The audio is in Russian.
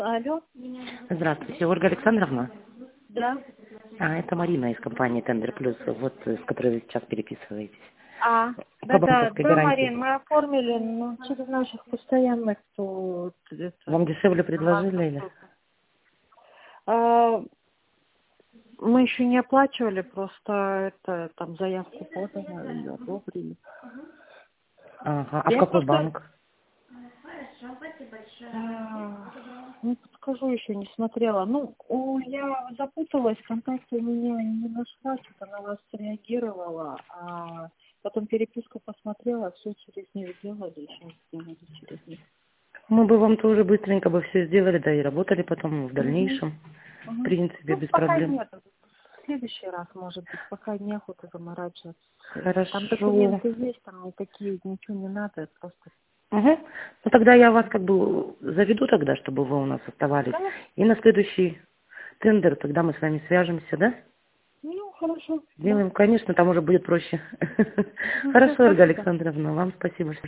Алло, Здравствуйте, Ольга Александровна. да. Это Марина из компании Тендер Плюс, вот с которой вы сейчас переписываетесь. По банковской Да, гарантии. Марин, мы оформили, но через наших постоянных, то это, Вам дешевле на вас предложили или? поступит. А, мы еще не оплачивали, просто это там заявку подали, ее одобрили. Ага. А в Я какой просто банк? не подскажу, еще не смотрела. Ну, я запуталась, контакты у меня не нашла, что-то на вас среагировала, а потом переписку посмотрела, все через них сделали, еще сделали через них. Мы бы вам тоже быстренько бы все сделали, да и работали потом в Мгм. дальнейшем. В Мгм. принципе, Ну, без пока проблем. нет. В следующий раз, может быть, пока неохота заморачиваться. Там Хорошо. документы есть, там никакие, ничего не надо, просто... Ага. Ну тогда я вас как бы заведу тогда, чтобы вы у нас оставались. Конечно. И на следующий тендер тогда мы с вами свяжемся, да? Ну, хорошо, да. Сделаем, конечно, там уже будет проще. Мгм. Всё, Хорошо, Ольга спасибо. Александровна, вам спасибо.